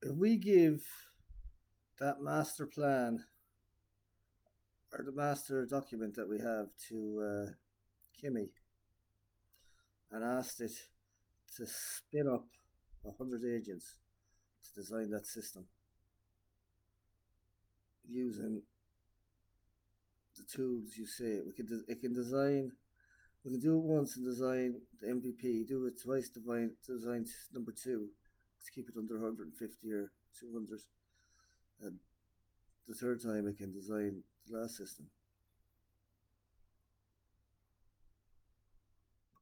if we give that master plan or the master document that we have to Kimmy and asked it to spin up 100 agents to design that system using the tools you say, it can design. We can do it once and design the MVP. Do it twice, design number two to keep it under 150 or 200, and the third time it can design the last system.